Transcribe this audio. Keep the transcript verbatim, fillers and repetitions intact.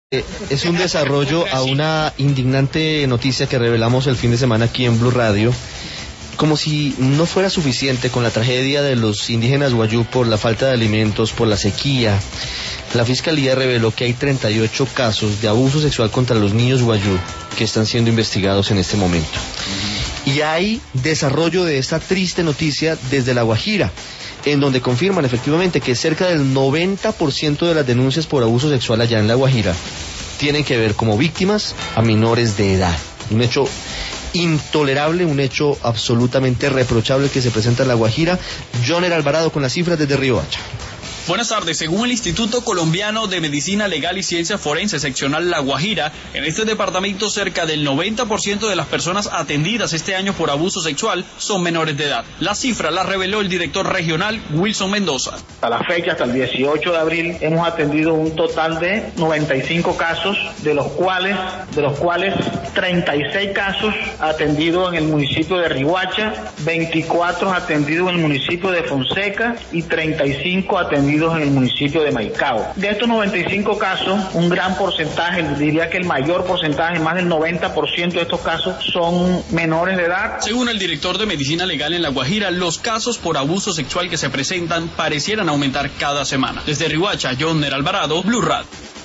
Eh, es un desarrollo a una indignante noticia que revelamos el fin de semana aquí en Blue Radio. Como si no fuera suficiente con la tragedia de los indígenas Wayuu por la falta de alimentos, por la sequía, la Fiscalía reveló que hay treinta y ocho casos de abuso sexual contra los niños Wayuu que están siendo investigados en este momento. Y hay desarrollo de esta triste noticia desde La Guajira, en donde confirman efectivamente que cerca del noventa por ciento de las denuncias por abuso sexual allá en La Guajira tienen que ver como víctimas a menores de edad. Un hecho intolerable, un hecho absolutamente reprochable que se presenta en La Guajira. Joner Alvarado con las cifras desde Riohacha. Buenas tardes. Según el Instituto Colombiano de Medicina Legal y Ciencia Forense Seccional La Guajira, en este departamento cerca del noventa por ciento de las personas atendidas este año por abuso sexual son menores de edad. La cifra la reveló el director regional Wilson Mendoza. A la fecha, hasta el dieciocho de abril, hemos atendido un total de noventa y cinco casos, de los cuales, de los cuales treinta y seis casos atendidos en el municipio de Riohacha, veinticuatro atendidos en el municipio de Fonseca y treinta y cinco atendidos en el municipio de Maicao. De estos noventa y cinco casos, un gran porcentaje, diría que el mayor porcentaje, más del noventa por ciento de estos casos son menores de edad. Según el director de Medicina Legal en La Guajira, los casos por abuso sexual que se presentan parecieran aumentar cada semana. Desde Riohacha, Joner Alvarado, Blue Radio.